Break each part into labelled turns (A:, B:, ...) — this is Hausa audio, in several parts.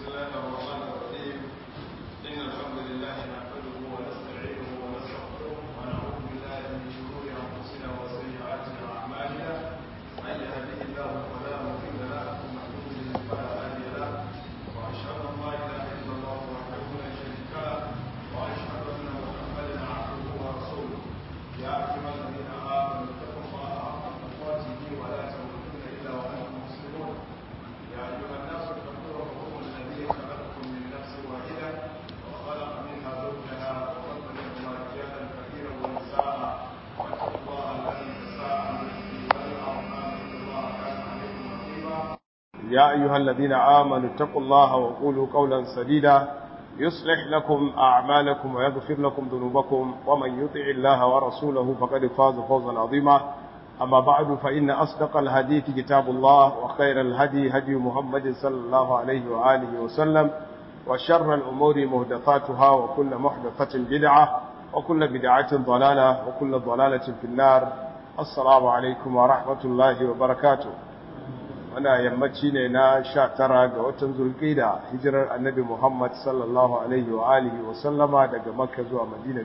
A: بسم الله الرحمن الرحيم. إن الحمد لله نحمده ونستعينه ونستغفره ونعوذ بالله من شرور أنفسنا وسيئات أعمالنا. من يهده الله فلا مضل له ومن يضلل فلا هادي له. وأشهد أن لا إله إلا الله وحده لا شريك له وأشهد أن محمدا عبده ورسوله. يا أيها الذين آمنوا اتقوا الله حق تقاته ولا تموتن إلا وأنتم مسلمون. يا أيها الناس اتقوا ربكم الذي خلقكم من نفس واحدة وخلق منها زوجها وخلق منهما رجالا كثيرا ونساء واتقوا الله الذي تساءلون به والأرحام إن الله كان عليكم رقيبا. يا أيها الذين آمنوا اتقوا الله وقولوا قولا سديدا يصلح لكم أعمالكم ويغفر لكم ذنوبكم ومن يطع الله ورسوله فقد فاز فوزا عظيما. أما بعد فإن أصدق الحديث كتاب الله وخير الهدي هدي محمد صلى الله عليه وآله وسلم وشر الأمور محدثاتها وكل محدثة بدعة وكل بدعة ضلالة وكل ضلالة في النار. السلام عليكم ورحمة الله وبركاته. أنا يمتشيني نا شاترا وتن ذو القيدة هجر النبي محمد صلى الله عليه وآله وسلم daga Makka zuwa Madina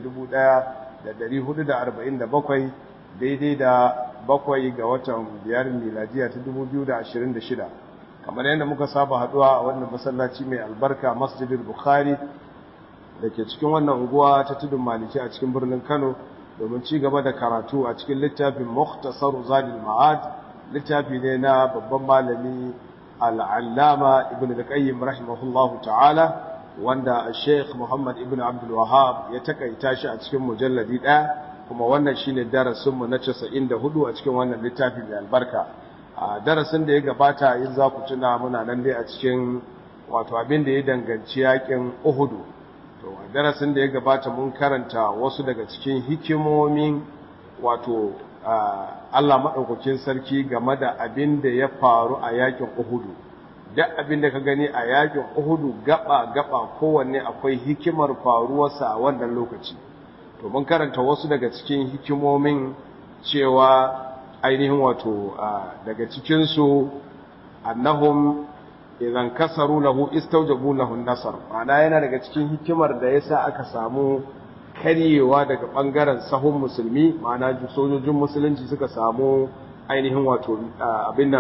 A: 1447 daidai da 7 ga watan 5 miladiya ta 2026. kamar yadda muka saba haduwa a wannan masallaci mai albarka Masjidil Bukhari dake cikin wannan unguwa ta Tudun Maliki a cikin birnin Kano domin ci gaba da karatu a cikin littafin Mukhtasar Zadil Ma'ad. littafi ne na babban malami Al-Allama Ibn al-Qayyim rahimahullahu ta'ala wanda Sheikh Muhammad Ibn Abdul Wahhab ya takaita shi a cikin mujalladi 1, kuma wannan shine darasin mu na 94 a cikin wannan littafi mai albarka. A darasin da ya gabata in za ku tuna muna nan dai a cikin wato abin da ya danganci yakin Uhud. To darasin da ya gabata mun karanta wasu daga cikin hikimomin wato Allah maɗaukakin sarki game da abin da ya faru a yakin Uhudu. Duk abin da ka gani a yakin Uhudu gaba kowanne akwai hikimar faruwarsa a wannan lokaci. To mun karanta wasu daga cikin hikimomin cewa ainihin wato daga cikinsu annahum idan kasaru lahu istawjabu lahu an-nasr. Ma'ana yana daga cikin hikimar da yasa aka samu karyewa daga bangaren sahun musulmi, ma'ana sojojin musulunci suka samu ainihin wato abin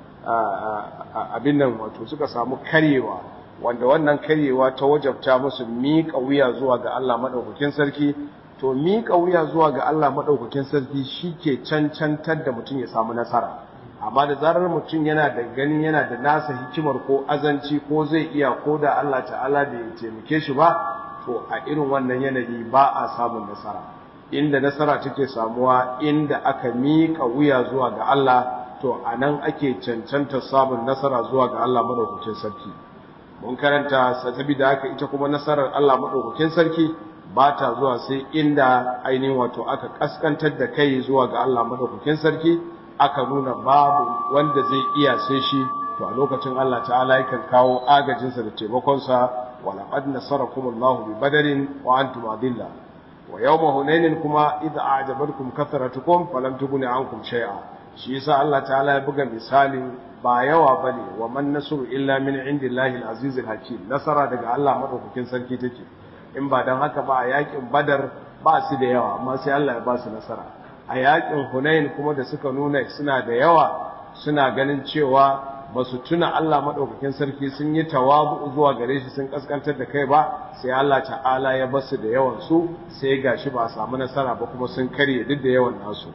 A: nan wato suka samu karyewa, wanda wannan karyewa ta wajabta musu miƙa wuya zuwa ga Allah madaukakin sarki. To miƙa wuya zuwa ga Allah madaukakin sarki shike cancantar da mutum ya samu nasara. Amma da zarar mutum yana da ganin yana da nasa hikimar ko azanci ko zai iya, ko da Allah ta'ala bai taimake shi ba, to a irin wannan yanayi ba a samun nasara. Inda nasara take samuwa inda aka miƙa wuya zuwa ga Allah, to anan ake cancanta samun nasara zuwa ga Allah madaukakin sarki. Mun karanta saboda haka ita kuma nasarar Allah madaukakin sarki ba ta zuwa sai inda ainihin wato aka kaskantar da kai zuwa ga Allah madaukakin sarki, aka nuna babu wanda zai iya sai shi, to a lokacin Allah ta'ala yakan kawo agajinsa da taimakonsa. ولقد نصركم الله ببدر وأنتم أذلة ويوم هنين كما إذا أعجبتكم كثرتكم فلم تغن عنكم شيئا. shi yasa Allah ta'ala ya buga misalin ba yawa bane, wa man nasru illa min indillahi al-aziz al-hakim. Nasara daga Allah madaukakin sarki take. In ba dan haka ba a yakin Badar ba su da yawa amma sai Allah ya ba su nasara. A yakin Hunain kuma da suka nuna suna da yawa, suna ganin cewa ba su tuna Allah maɗaukakin sarki sun yi tawazu zuwa gare shi sun kaskantar da kai ba, sai Allah ta'ala ya basu da yawan su, sai gashi ba a samu nasara ba kuma sun karye duk da yawan nasu.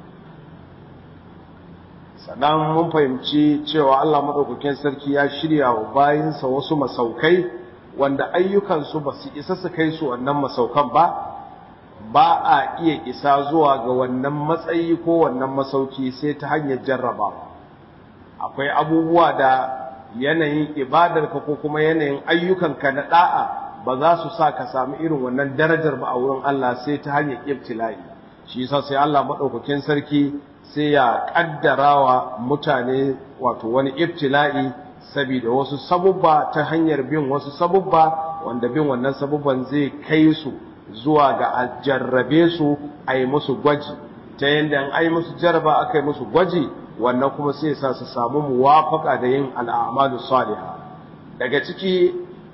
A: Sannan mun fahimci cewa Allah maɗaukakin sarki ya shirya wa bayinsa wasu masaukai wanda ayyukansu ba su isa su kai su wannan masaukan ba a iya isa zuwa ga wannan matsayi ko wannan masauki sai ta hanyar jarrabawa. Akwai abubuwa da yanayin ibadarka ko kuma yanayin ayyukanka na da'a ba za su sa ka samu irin wannan darajar ba a wurin Allah sai ta hanyar ibtila'i. Shi yasa sai Allah madaukakin sarki sai ya kaddarawa mutane wato wani ibtila'i saboda wasu sabubba, ta hanyar bin wasu sabubba wanda bin wannan sabubban zai kai su zuwa ga a jarrabe su a yi musu gwaji, ta yadda an yi musu jarraba aka yi musu gwaji, wannan kuma sai sa su samu muwafaka da yin al'amalu salihah. Daga ciki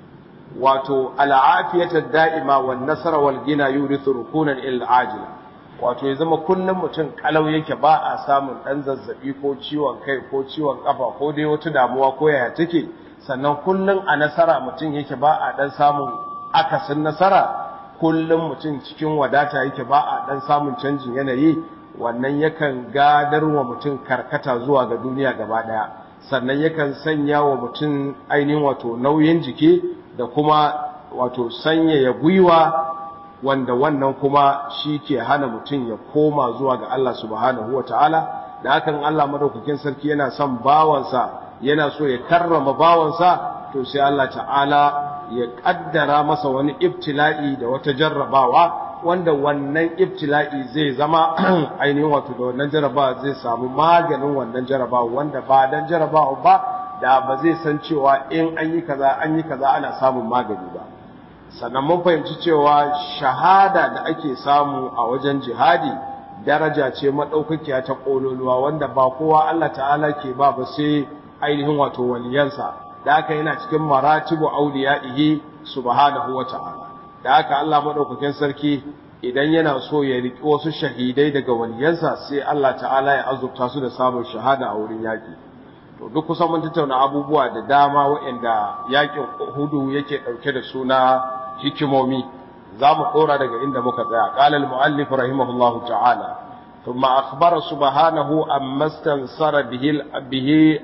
A: wato al'afiyata da'ima wan nasara wal gina yurithu rukunan il ajila, wato ya zama kullum mutum kalau yake, ba a samun dan zazzabi ko ciwon kai ko ciwon kafa ko dai wata damuwa ko yaya take, sannan kullum a nasara mutum yake, ba a dan samun akasin nasara, kullum mutum cikin wadata yake, ba a dan samun canjin yanayi, wannan yakan gadar wa mutum karkata zuwa ga duniya gaba daya, sannan yakan sanya wa mutum ainihin wato nauyin jiki da kuma wato sanyaya gwiwa, wanda wannan kuma shi ke hana mutum ya koma zuwa ga Allah subhanahu wa ta'ala. Da hakan Allah madaukakin sarki yana son bawansa, yana so ya karrama bawansa, to sai Allah ta'ala ya kaddara masa wani ibtila'i da wata jarrabawa, wanda wannan ibtila'i zai zama ainihin wato da wannan jarrabawa zai samu maganin wannan jarrabawa, wanda ba dan jarrabawa ba da ba zai san cewa in an yi kaza ana samun magani ba. Sannan mun fahimci cewa shahada da ake samu a wajen jihadi daraja ce madaukakiya ta kololuwa, wanda ba kowa Allah ta'ala ke ba sai ainihin wato waliyansa, da haka yana cikin maratibu auliya'ihi subhanahu wa ta'ala. Da haka Allah madaukakin sarki idan yana so ya riki wasu shahidai daga waliyansa, sai Allah ta'ala ya azurta su da samun shahada a wurin yaki. To duk kusan mun tattauna abubuwa da dama waɗanda yakin Uhud yake dauke da suna hikimomi. zamu dora daga inda muka tsaya. Qala al-muallif rahimahullahu ta'ala thumma akhbara subhanahu amma istansara bihi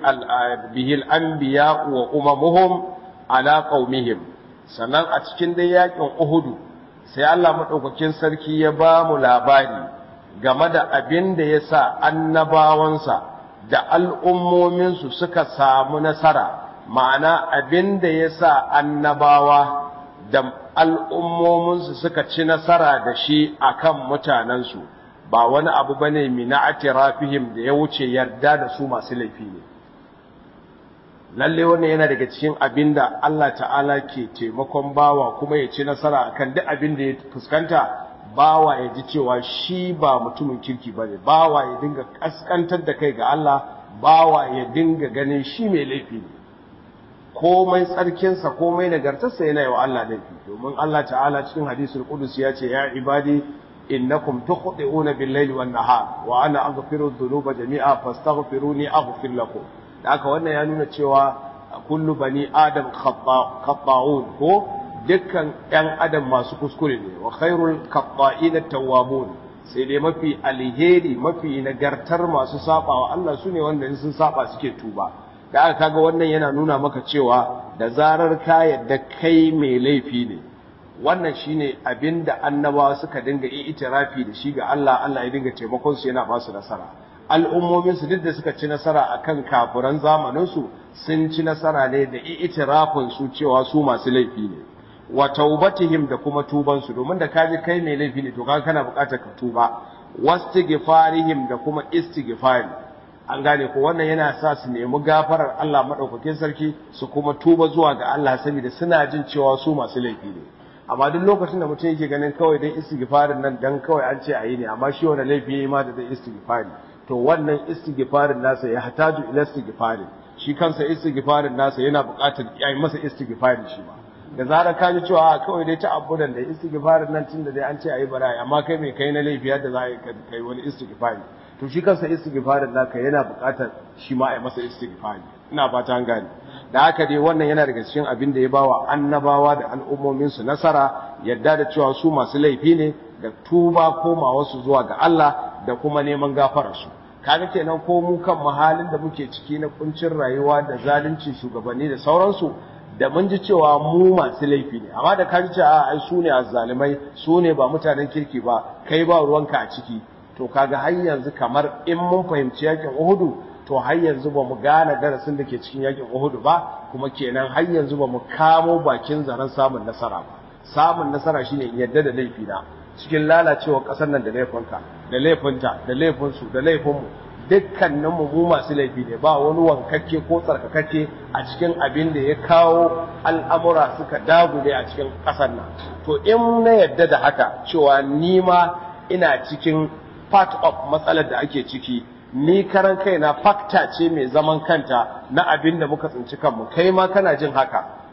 A: al-anbiya wa umamuhum ala qaumihim. Sannan a cikin dai yakin Uhud sai Allah madaukakin sarki ya ba mu labari game da abin da yasa annabawansa da al'ummominsu suka samu nasara, ma'ana abin da ya sa annabawa da al'ummominsu suka ci nasara da shi a kan mutanensu, ba wani abu ba ne mina atirafihim da ya wuce yarda da su masu laifi ne. Lalle wannan yana daga cikin abin da Allah ta'ala ke taimakon bawa kuma ya ci nasara a kan duk abin da ya fuskanta, bawa ya ji cewa shi ba mutumin kirki ba ne, bawa ya dinga kaskantar da kai ga Allah, bawa ya dinga ganin shi mai laifi ne, komai tsarkinsa komai nagartarsa yana yi wa Allah laifi. Domin Allah ta'ala cikin hadisul qudus ya ce ya ibadi innakum tukhti'una bil-laili wan-nahar wa ana aghfiru dhunuba jami'a fastaghfiruni aghfir lakum. Da haka wannan ya nuna cewa kullu bani adam khata'un, ko dukkan ‘yan adam masu kuskure ne, wa khairul kaɓa'ina tawwabun, sai dai mafi alheri mafi nagartar masu saba wa Allah su ne wanda sun saba suke tuba. Da aka kaga wannan yana nuna maka cewa da zarar ka yadda kai mai laifi ne, wannan shine abin da annabawa suka dinga itirafi da shi ga Allah, Allah ya dinga taimakon su yana ba su nasara. Al'ummomin su duk da suka ci nasara akan kafiran zamanin su, sun ci nasara ne da itirafin su cewa su masu laifi ne. Wa taubatihim da kuma tubansu, domin da kaji kai mai laifi ne to kaga kana buƙatar ka tuba. Wastighfarihim da kuma istighfari, an gane ko wannan yana sa su nemi gafarar Allah madaukakin sarki su kuma tuba zuwa ga Allah saboda suna jin cewa su masu laifi ne. Amma duk lokacin da mutum yake ganin kawai dai istighfarin nan dan kawai an ce ayi ne, amma shi wannan laifi yayi ma da zai istighfari, to wannan istighfarin nasa ya hataju ila istighfarin, shi kansa istighfarin nasa yana buƙatar yayi masa istighfari shi ba. Da zarar ka ji cewa kawai dai ta abudan da istighfarin nan tunda dai an ce ayi barayi, amma kai mai kai na laifi yadda za ka kai wani istighfari, to shi kansa istighfarin naka yana buƙatar shi ma a yi masa istighfari. Ina fata an gane. Da haka dai wannan yana daga cikin abin da ya bawa annabawa da al'ummomin su nasara, yadda da cewa su masu laifi ne, da tuba komawa su zuwa ga Allah da kuma neman gafarar su. Kaga kenan ko mu kan mahalin da muke ciki na kuncin rayuwa da zalunci shugabanni da sauransu, da mun ji cewa mu masu laifi ne, amma da kaji cewa ai su ne azzalimai, su ne ba mutanen kirki ba, kai ba ruwanka a ciki, to kaga har yanzu kamar in mun fahimci yakin Uhud, to har yanzu ba mu gane darasin da ke cikin yakin Uhud ba, kuma kenan har yanzu ba mu kamo bakin zaren samun nasara ba. Samun nasara shine in yadda da laifi na, cikin lalacewa kasar nan da laifinka, da laifinta, da laifinsu, da laifinmu, dukkaninmu mu masu laifi ne, ba wani wankakke ko tsarkakakke a cikin abin da ya kawo al'amura suka dagule a cikin ƙasar nan. To in na yadda da haka cewa ni ma ina cikin part of matsalar da ake ciki, ni karan kaina fakta ce mai zaman kanta na abin da muka tsinci kanmu, kai ma kana jin haka,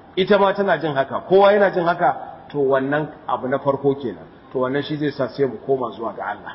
A: ita ma tana jin haka, kowa yana jin haka, to wannan abu na farko kenan, to wannan shi zai sa sai mu koma zuwa ga Allah,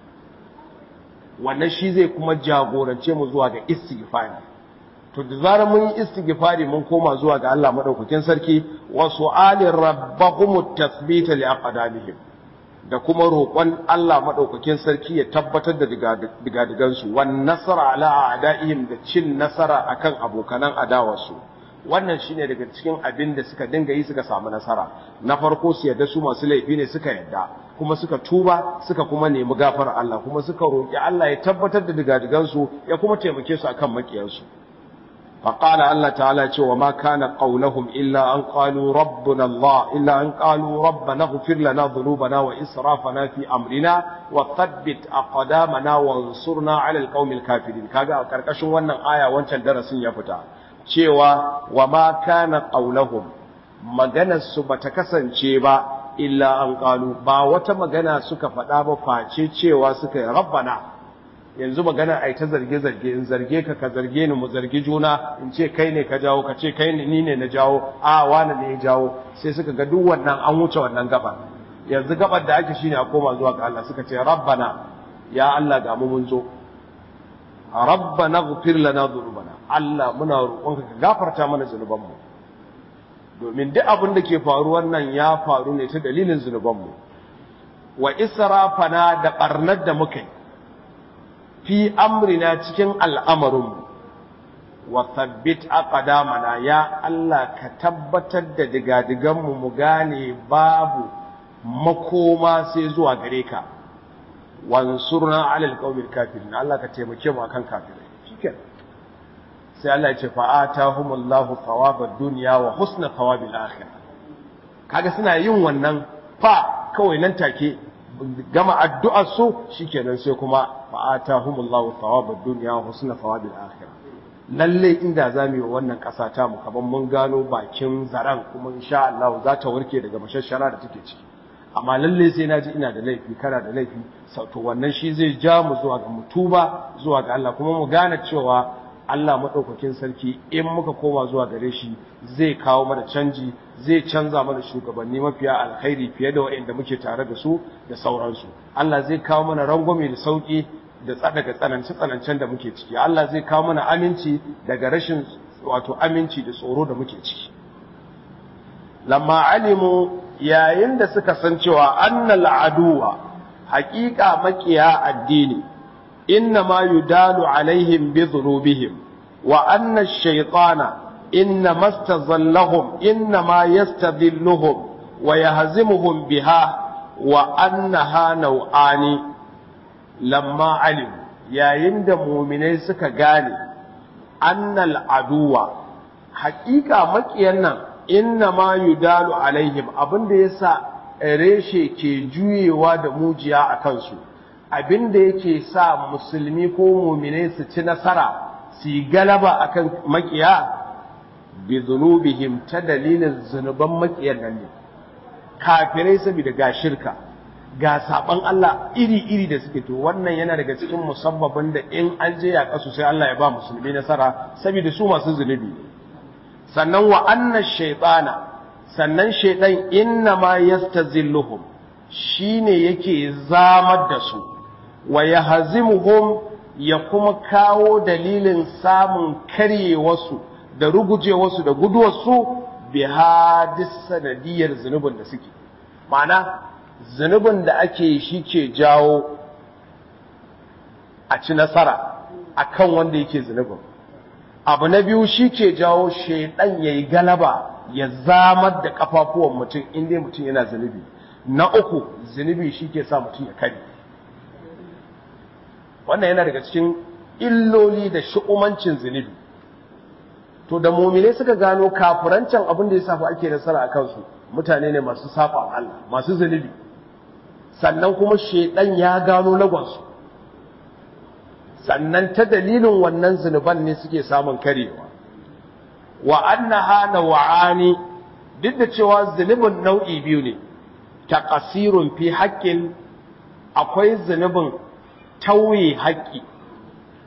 A: wannan shi zai kuma jagorance mu zuwa ga istighfari. To da zarar mun yi istighfari mun koma zuwa ga Allah madaukakin sarki, wa su'alir rabbahum tathbita li aqdamihim, da kuma roƙon Allah madaukakin sarki ya tabbatar da digadigansu, wan nasara ala a'daihim, da cin nasara akan abokanan adawarsu. Wannan shine daga cikin abin da suka dinga yi suka samu nasara. Na farko su yadda su masu laifi ne, suka yadda kuma suka tuba, suka kuma nemi gafarar Allah, kuma suka roƙi Allah ya tabbatar da digadigansu ya kuma taimake su akan makiyansu. فقال الله تعالى وما كان قولهم إلا أن قالوا ربنا الله إلا أن قالوا ربنا اغفر لنا ذنوبنا وإسرافنا في أمرنا وثبت أقدامنا وانصرنا على القوم الكافرين. كاغا كركشن wannan aya wancan darasin ya fita cewa wama kana qaulahum, maganar su bata kasance ba illa an qalu, ba wata magana suka faɗa ba face cewa suka yi rabbana. Yanzu magana ai ta zarge-zarge, in zarge ka, ka zarge ni, mu zargi juna, in ce kai ne ka jawo, ka ce kai ni ne na jawo, a wani ne ya jawo, sai suka ga duk wannan an wuce wannan gabar. Yanzu gabar da ake shine a koma zuwa ga Allah, suka ce rabbana, ya Allah ga mu mun zo, rabbana ighfir lana dhunubana, Allah muna roƙonka ka gafarta mana zunubanmu, domin duk abin da ke faruwar nan ya faru ne ta dalilin zunubanmu, wa israfana, da barnar da muka yi fi amrina, cikin al'amarinmu, wa thabbit aqdamana, ya Allah ka tabbatar da digadiganmu mu gane babu makoma sai zuwa gare ka, wansurna alal qaumil kafirin, Allah ka taimake mu akan kafirai. Shikenan sai Allah ya ce fa atahumullahu thawabad dunya wa husna thawabil akhirah. Kaga suna yin wannan fa kawai nan take gama addu'ar su, shikenan sai kuma fa'atahumullahu thawabad dunya wa husna thawabil akhirah. Lalle inda zamu yi wannan kasa ta mu kaman mun gano bakin zaran, kuma insha Allah za ta warke daga mashashara da take ciki. Amma lalle sai naji ina da laifi, kana da laifi, to wannan shi zai ja mu zuwa ga mutuba zuwa ga Allah, kuma mu gane cewa Allah madaukakin sarki in muka koma zuwa gare shi zai kawo mana canji, zai canza mana shugabanni mafiya alkhairi fiye da waɗanda muke tare da su da sauransu. Allah zai kawo mana rangwame da sauki da daga tsanancen da muke ciki. Allah zai kawo mana aminci daga rashin aminci da tsoro da muke ciki. Lamma alimu, yayin da suka san cewa annal aduwa, haƙiƙa makiya addini, إنما يدال عليهم بذنوبهم وأن الشيطان إنما استظلهم إنما يستذلهم ويهزمهم بها وأنها نوعان. لما علم يا يند مؤمنين سكا غاني أن العدو حقيقة مكينا إنما يدال عليهم أبن ديسا ريشي كي جوي واد موجيا أكنسو, abin da yake sa musulmi ko mu'mine su ci nasara su yi galaba akan makiya, bi zunubihim, ta dalilin zunuban makiyan nan ne. Kafirai saboda ga shirka, ga saban Allah iri-iri da suke, to wannan yana daga cikin musabbabin da in an je ya kasu sai Allah ya ba musulmi nasara, saboda su masu zunubi. Sannan wa anna shaytana, sannan shaytan inna ma yastazilluhum, shine yake zamar da su, wa yahzimuhum, ya kuma kawo dalilin samun karyewarsu da rugujewarsu da guduwarsu bi hadis sanadiyar zunubin da suke. Ma'ana zunubin da ake shi ke jawo a ci nasara akan wanda yake zunubin. Abu na biyu, shi ke jawo shaidan yayi galaba ya zamar da kafafuwan mutum inda mutum yana zunubi. Na uku, zunubi shi ke sa mutum ya kare. Wannan yana daga cikin illoli da shu'umancin zunubi. To da mu'minai suka gano kafirancin abin da ya safa ake nasara a kansu, mutane ne masu saba Allah, masu zunubi. Sannan kuma shedan ya gano lagonsu. Sannan ta dalilin wannan zunuban ne suke samun karewa. Wa annaha naw'ani, duk da cewa zunubin nau'i biyu ne. Taqsirun fi haqqin, akwai zunubin tauye haƙƙi,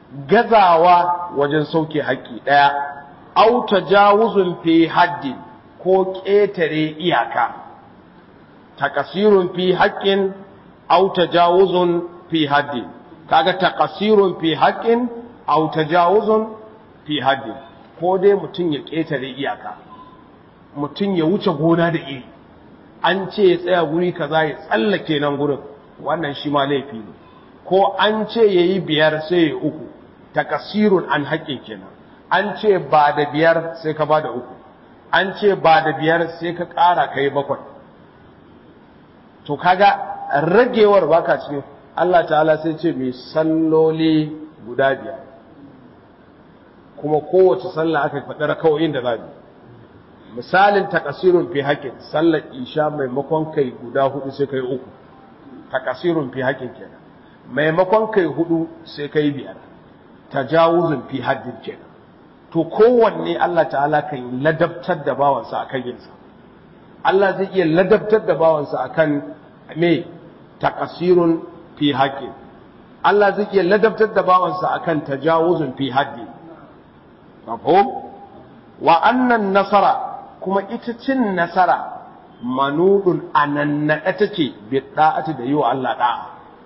A: gazawa wajen sauke haƙƙi ɗaya, au tajawuzun fi haddin, ko ƙetare iyaka taqsirun fi haqqin aw tajawuzun fi haddin kaga taqsirun fi haqqin aw tajawuzun fi haddin ko dai mutun ya ƙetare iyaka mutun ya wuce gona da iri an ce ya tsaya guri kaza ya tsallake nan gurin wannan shi ma laifi ne ko an ce yayi biyar sai ya uku takasirun an haƙƙin kenan an ce ba da biyar sai ka ba da uku an ce ba da biyar sai ka ƙara kai bakwai to kaga ragewar baka cikin Allah ta'ala sai ce mai salloli guda biyar kuma kowace sallah aka faɗi rakawoyin da zabi misalin takasirun fi haƙƙin sallar isha maimakon kai guda hudu sai kai uku takasirun fi haƙƙin kenan maimakon kai hudu sai kai biyar tajawuzun fi haddin kenan to kowanne Allah ta'ala kan ladabtar da bawansa akan yinsa Allah zai iya ladabtar da bawansa akan me takasirun fi haqqin Allah zai iya ladabtar da bawansa akan tajawuzun fi haddi mafhum wa annan nasara kuma ita cin nasara manudun anannada take bi da'ati da yiwa Allah da'a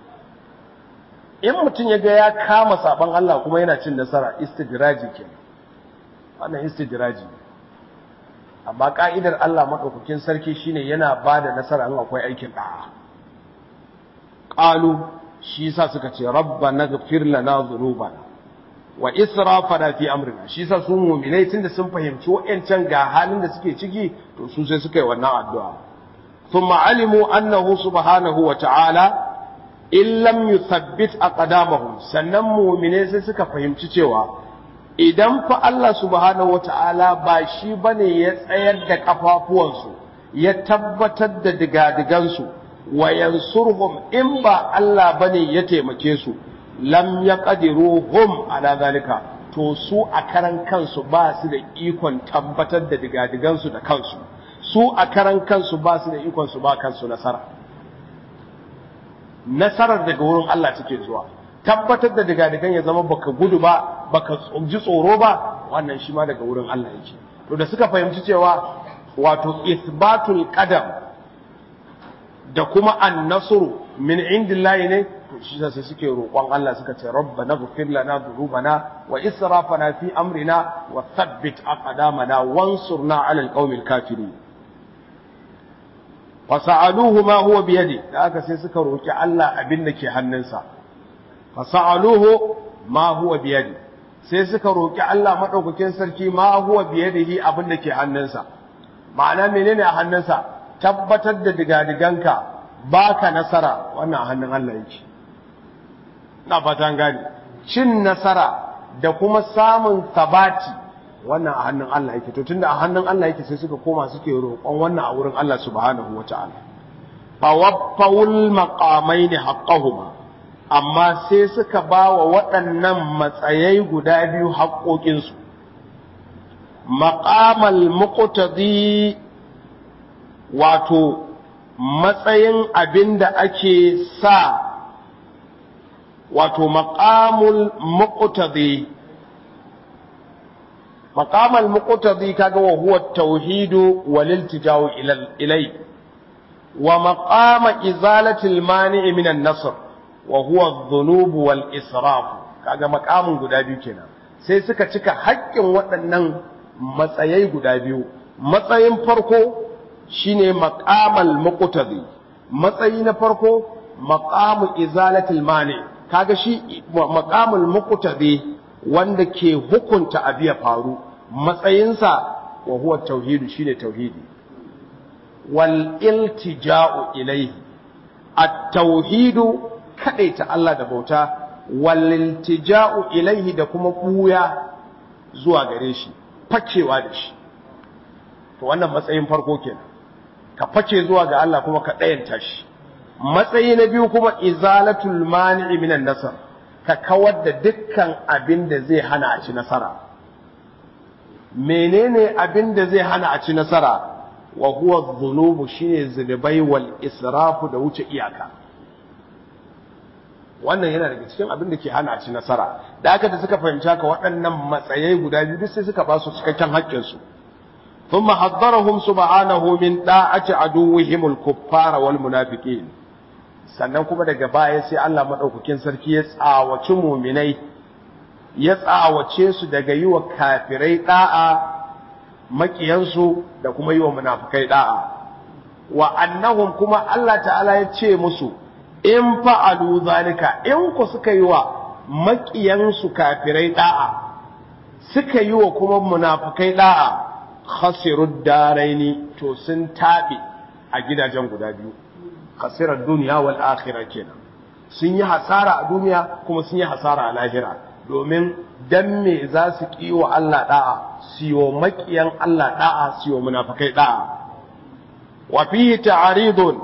A: in mutum ya ga ya kama saban Allah kuma yana cin nasara istidraji kenan wannan istidraji amma ka'idar Allah madaukakin sarki shine yana bada nasara in akwai aikin da'a qalu shi yasa suka ce rabbana ighfir lana dhunubana wa israfana fi amrina shi yasa su mu'minai tunda sun fahimci wa'ancan ga halin da suke ciki to su sai suka yi wannan addu'a thumma alimu annahu subhanahu wa ta'ala in lam yuthabbit aqdamahum sannan mu'mine sai suka fahimci cewa idan fa Allah subhanahu wataala ba shi bane ya tsayar da kafafuwansu ya tabbatar da digadigansu wa yansurhum in ba Allah bane ya taimake su lam yaqdiruhum ala zalika to su a karan kansu ba su da ikon tabbatar da digadigansu da kansu su a karan kansu ba su da ikon su ba kansu nasara nasarar daga wurin Allah take zuwa tabbatar da digadigan ya zama baka gudu ba baka ji tsoro ba wannan shi ma daga wurin Allah yake to da suka fahimci cewa wato isbatul qadam da kuma an-nasru min indillahi ne to shi sai suke roƙon Allah suka ce rabbana ighfir lana dhunubana wa israfana fi amrina wa thabbit aqdamana wansurna 'alal qaumil kafirin fasa'aluhu ma huwa biyadi da aka sai suka roki Allah abin da ke hannunsa fasa'aluhu ma huwa biyadi sai suka roki Allah madaukakin sarki ma huwa biyadihi abin da ke hannunsa ma'ana menene a hannunsa tabbatar da digadiganka baka nasara wannan a hannun Allah yake ina fatan gani cin nasara da kuma samun sabati wannan a hannun Allah yake to tunda a hannun Allah yake sai suka koma suke roƙon wannan a wurin Allah subhanahu wata'ala fa waffawul maqamaini haqqahuma amma sai suka bawa waɗannan matsayai guda biyu haƙoƙin su maqamal muqtadi wato matsayin abinda ake sa wato maqamul muqtadi مقام المقتضي كذا وهو التوحيد والالتجاء إليه ومقام إزالة المانع من النصر وهو الذنوب والإسراف كذا مقام guda biyu kenan sai suka cika haƙƙin waɗannan matsayai guda biyu matsayin farko shine maqamal muqtadi matsayi na farko maqamu izalatil mani kaga shi maqamul muqtadi wanda ke hukunta abu ya faru matsayinsa wa huwa tauhidu shine tauhidi wal iltija'u ilayhi at-tauhidu kadaita Allah da bauta wal iltija'u ilayhi da kuma buya zuwa gare shi fakewa da shi to wannan matsayin farko kenan ka fake zuwa ga Allah kuma ka dayanta shi matsayi na biyu kuma izalatul mani'i minan nasar ka kawar da dukkan abin da zai hana a ci nasara menene abin da zai hana a ci nasara wa huwa dhunubu shine zunubai wal israfu da wuce iyaka wannan yana daga cikin abin da ke hana a ci nasara da aka da suka fahimci haka waɗannan matsayai guda biyu duk sai suka ba su cikakken haƙƙin su thumma haddarahum subhanahu min da'ati aduwwihim al-kuffara wal munafiqin. Sannan kuma daga baya sai Allah madaukakin sarki ya tsawaci mu'minai, ya tsawace su daga yi wa kafirai da'a makiyansu da kuma yi wa munafikai da'a. Wa annahum kuma Allah ta'ala ya ce musu in fa'alu zalika, in ku suka yi wa makiyansu kafirai da'a, suka yi wa kuma munafikai da'a, khasirud daraini, to sun tabi a gidajen guda biyu, khasirar duniya wal akhirah kenan. Sun yi hasara a duniya kuma sun yi hasara a lahira, domin dan me za su ki wa Allah da'a, siyo makiyan Allah da'a, siyo munafikai da'a. Wa fihi ta'aridun,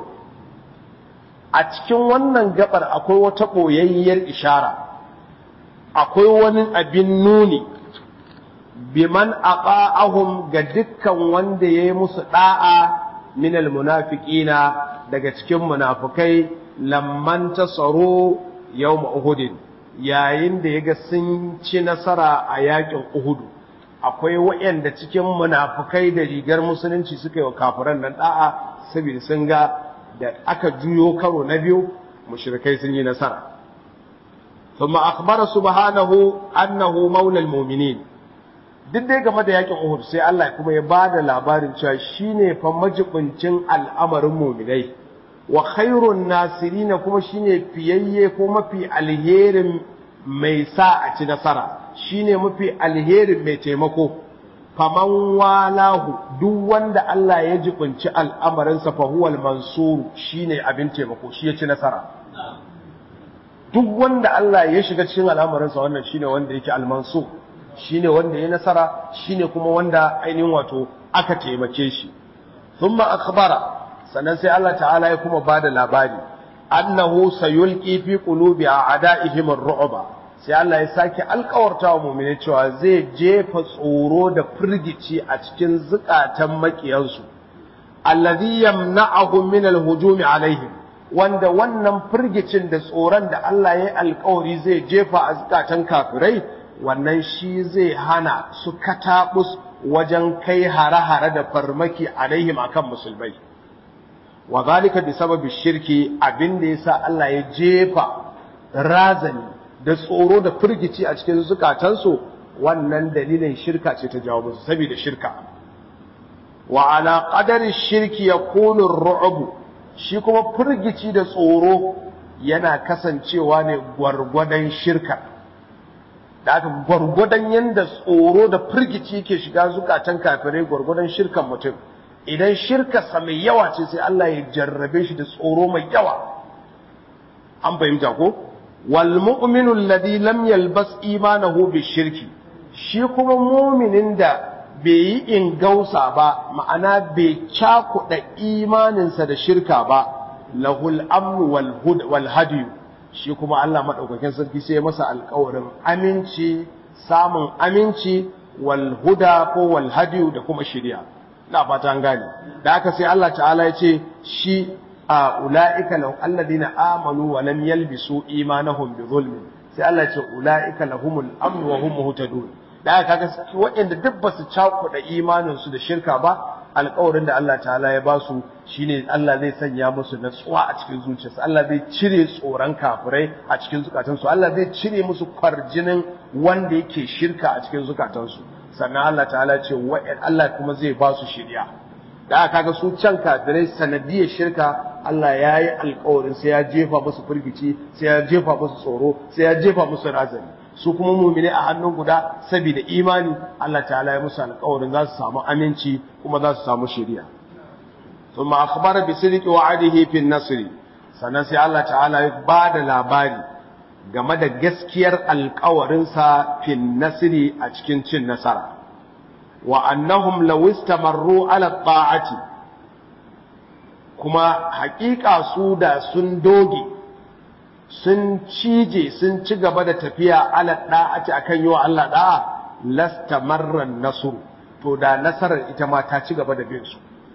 A: a cikin wannan gabar akwai wata boyayyar ishara, akwai wani abin nuni biman aqa'ahum ga dukkan wanda yayi musu da'a minal munafiqina daga cikin munafikai lamman tasaru yawm uhud, yayin da yaga sun ci nasara a yakin uhud. Akwai wayanda cikin munafikai da rigar musulunci suka yi wa kafiran nan da'a saboda sun ga da aka juyo karo na biyu mushrikai sun yi nasara. Thumma akhbara subhanahu annahu maula almu'minin. Duk dai game da yakin Uhud sai Allah kuma ya bada labarin cewa shine fa majibincin al'amarin mu'minai, wa khairun nasirin kuma shine fiyayye ko mafi alherin mai sa a ci nasara, shine mafi alherin mai taimako. Faman walahu, duk wanda Allah ya jibinci al'amarinsa fa huwal mansur, shine abin taimako, shi ya ci nasara. Duk wanda Allah ya shiga cikin al'amarinsa, wannan shine wanda yake al-mansur, shine wanda ya nasara, shine kuma wanda ainihin wato aka taimake shi. Thumma akhbara, sannan sai Allah ta'ala ya kuma bada labari annahu sayulqi fi qulubi a'da'ihim ar-ru'ba. Sai Allah ya sake alƙawarta wa mu'mini cewa zai jefa tsoro da firgici a cikin zukatan makiyansu, alladhi yamna'uhum min al-hujumi alaihim, wanda wannan firgicin da tsoron da Allah ya yi alƙawari zai jefa a zukatan kafirai, wannan shi zai hana su katabus wajen kai hare-hare da farmaki alaihim akan musulmai. Wa zalika bi sababi shirki, abinda yasa Allah ya jefa razani da tsoro da firgici a cikin zukatansu, wannan dalilin shirka ce ta jawo musu, saboda shirka. Wa ala qadari shirki yakunu ar-ru'b, shi kuma firgici da tsoro yana kasancewa ne gwargwadon shirka. Da aka gwargwadon yanda tsoro da firgici yake shiga zukatan kafirai, gwargwadon shirkan mutum. Idan shirkarsa mai yawa ce sai Allah ya jarrabe shi da tsoro mai yawa. An fahimta ko? Wal mu'minu alladhi lam yalbas imanahu bishirki, shi kuma mu'minin da bai yi ingausa ba, ma'ana bai cakuɗa imaninsa da shirka ba, lahul amnu wal hadi, shi kuma Allah madaukakin sarki sai ya masa alƙawarin aminci, samun aminci, wal huda ko wal hadi da kuma shari'a. Ina fata an gane. Da haka sai Allah ta'ala ya ce shi ulaika lahum alladhina amanu wa lam yalbisu imanahum bi zulmin, sai Allah ya ce ulaika lahumul amn wa hum muhtadun. Da haka kaga waɗanda duk ba su cakuɗa imanin su da shirka ba, alƙawarin da Allah ta'ala ya ba su shine Allah zai sanya musu natsuwa a cikin zuciyarsu, Allah zai cire tsoron kafirai a cikin zukatansu, Allah zai cire musu kwarjinin wanda yake shirka a cikin zukatansu. Sannan Allah ta'ala ce Allah kuma zai ba su shiriya. Da aka ga su can kafirai sanadiyar shirka, Allah ya yi alƙawarin sai ya jefa musu firgici, sai ya jefa musu tsoro, sai ya jefa musu razani. Su kuma mu'mini a hannun guda saboda imani, Allah ta'ala ya musu alƙawarin za su samu aminci kuma za su samu shiriya. Thumma akhbara bi sidqi wa'adihi fi an-nasr, sannan sai Allah ta'ala ya ba da labari game da gaskiyar alƙawarinsa fin nasiri a cikin cin nasara, wa annahum law istamarru ala ta'ati, kuma haƙiƙa su da sun doge, sun cije, sun ci gaba da tafiya ala ta'ati akan yi wa Allah da'a, lastamarra nasr, to da nasarar ita ma ta ci gaba da bin su.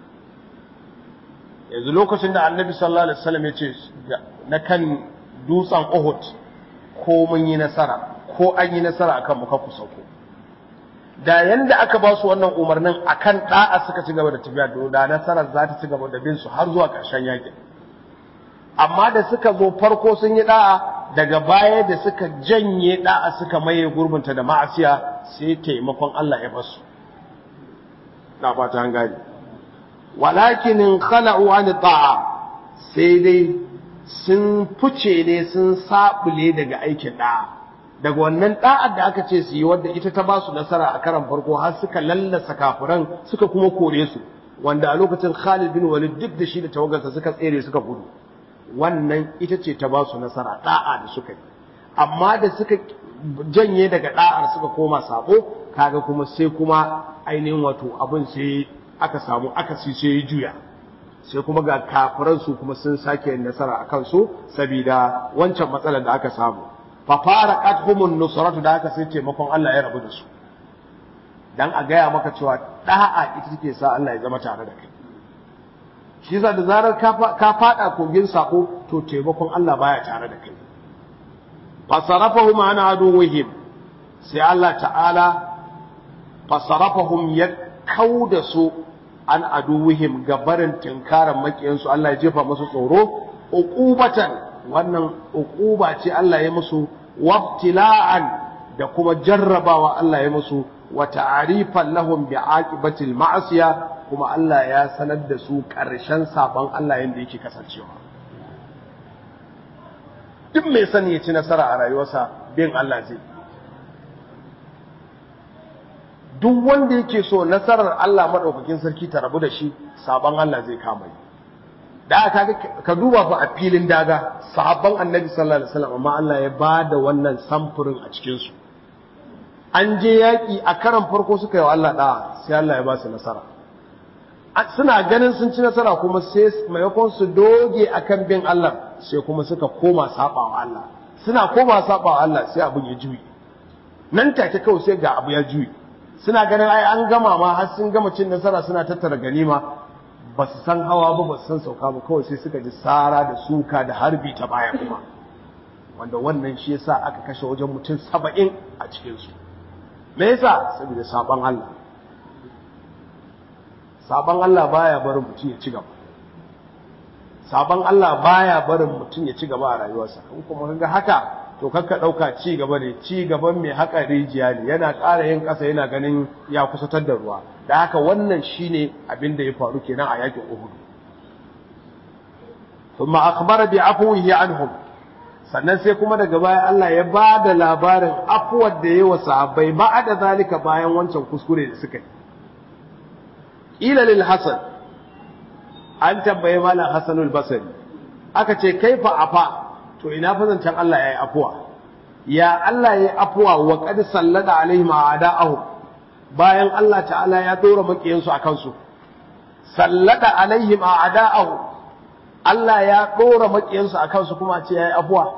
A: Yanzu lokacin da Annabi sallallahu alaihi wasallam ya ce na kan dutsen Uhud, ko mun yi nasara ko an yi nasara akan mu ku sauko, da yanda aka ba su wannan umarnin akan da'a suka ci gaba da tafiya to da nasarar za ta ci gaba da bin su har zuwa ƙarshen yakin amma da suka zo farko sun yi da'a daga baya da suka janye da'a suka maye gurbinta da ma'asiya sai taimakon Allah ya basu na fata an gane walakin khala'u an ta'a sai dai sun fice ne sun sabule daga aikin da'a daga wannan da'ar da aka ce su yi wanda ita ta ba su nasara a karan farko har suka lallasa kafiran suka kuma kore su wanda a lokacin Khalid bin Walid duk da shi da tawagarsa suka tsere suka gudu wannan ita ce ta ba su nasara da'a da suka yi amma da suka janye daga da'ar suka koma sabo kaga kuma sai kuma ainihin wato abin sai aka samu akasi sai ya juya sai kuma ga kafiran su kuma sun sake yin nasara akan su saboda wancan matsalar da aka samu fa faraqathumun nusratu da aka sai taimakon Allah ya rabu da su dan a gaya maka cewa da'a ita take sa Allah ya zama tare da kai shi yasa da zarar ka fada kogin sako to taimakon Allah baya tare da kai fasarafahum an aduwwihim sai Allah ta'ala fasarafahum ya kauda su an aduwwihim gabarin tinkaran makiyansu Allah ya jefa musu tsoro uqubatan wannan uquba ce Allah ya musu wabtila'an da kuma jarrabawa Allah ya musu wa ta'rifan lahum bi'aqibatil ma'asiya kuma Allah ya sanar da su ƙarshen saban Allah yanda yake kasancewa duk mai sani ya ci nasara a rayuwarsa bin Allah zai duk wanda yake so nasarar Allah madaukakin sarki ta rabu da shi saban Allah zai kama yi da ka duba fa a filin daga sahabban annabi sallallahu alaihi wasallam amma Allah ya bada wannan samfurin a cikin su an je yaki a karan farko suka yi wa Allah da sai Allah ya ba su nasara suna ganin sun ci nasara kuma sai maimakon su doge akan bin Allah sai kuma suka koma sabawa Allah suna koma sabawa Allah sai abin ya juyi nan take kawai sai ga abu ya juyi suna ganin ai an gama ma har sun gama cin nasara suna tattara ganima ba su san hawa ba ba su san sauka ba kawai sai suka ji sara da suka da harbi ta baya kuma wanda wannan shi yasa aka kashe wajen mutum 70 a cikin su me yasa saboda saban Allah saban Allah baya barin mutum ya ci gaba saban Allah baya barin mutum ya ci gaba a rayuwarsa kuma kaga haka to kakka dauka ci gaba ne ci gaban mai haka rijiya ne yana ƙara yin ƙasa yana ganin ya kusatar da ruwa da haka wannan shine abin da ya faru kenan a yakin Uhud thumma akhbara bi afwihi anhum sannan sai kuma daga baya Allah ya bada labarin afwar da yayi wa sahabbai ba'da zalika bayan wancan kuskure da suka yi ila lil hasan an tambaye malam Hasanul Basri aka ce kaifa afa to ina fa zancan Allah yayi afuwa ya Allah yayi afuwa wa qad sallada alaihim a'da'ahum bayan Allah ta'ala ya dora makiyansu akan su sallada alaihim a'da'ahum Allah ya dora makiyansu akan su kuma ce yayi afuwa